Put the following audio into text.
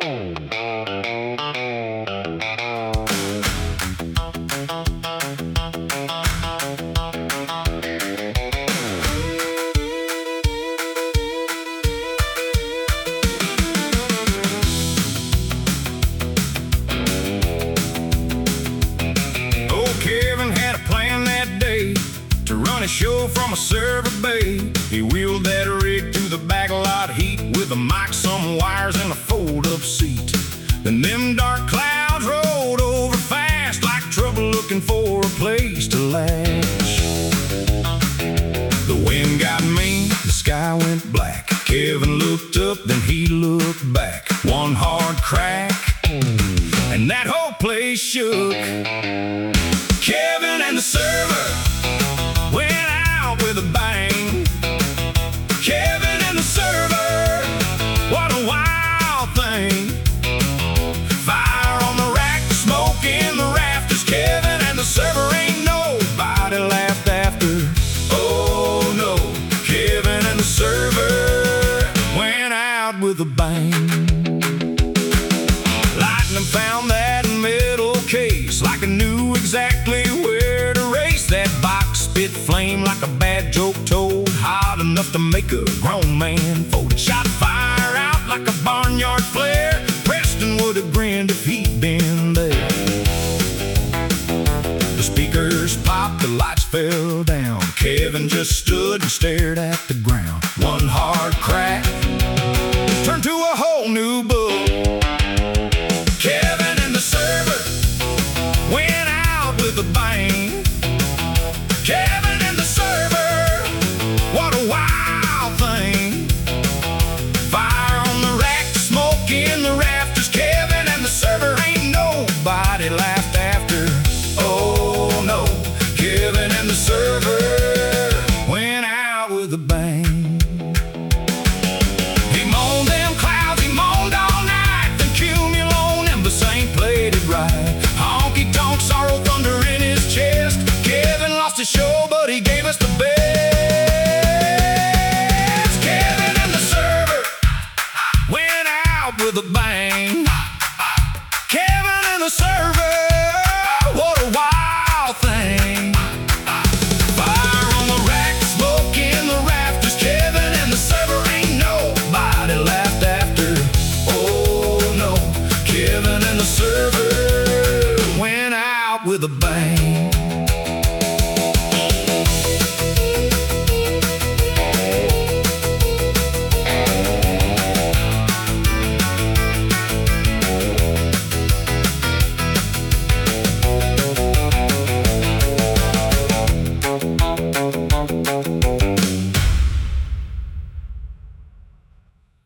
A show from a server bay. He wheeled that rig to the back lot heat with a mic, some wires, and a fold-up seat. Then them dark clouds rolled over fast like trouble looking for a place to lash. The wind got mean, the sky went black. Kevin looked up, then he looked back. One hard crack, and that whole place shook. Kevin and the server went out with a bang. Kevin and the server, what a wild thing. Fire on the rack, smoke in the rafters. Kevin and the server, ain't nobody laughed after. Oh no, Kevin and the server went out with a bang. Lightning found that metal case like it knew exactly where to race. That box spit flame like a bad joke told, hot enough to make a grown man fold. It shot fire out like a barnyard flare. Preston would have grinned if he'd been there. The speakers popped, the lights fell down. Kevin just stood and stared at the ground. One hard crack turned to a whole new book. Kevin and the server went out with a bang. Kevin and the server, what a wild thing. Fire on the rack, smoke in the rafters. Kevin and the server, ain't nobody laughed after. Oh no, Kevin and the server went out with a bang. He moaned them clouds, he moaned all night. The cumulonimbus ain't played it right. Honky tonk, sorrow, thunder in his chest. Kevin lost his show, but he gave us the best. Kevin and the server went out with a bang. Kevin and the server, what a wild thing. Fire on the rack, smoke in the rafters. Kevin and the server, ain't nobody laughed after. Oh no, Kevin and the server went out with a bang.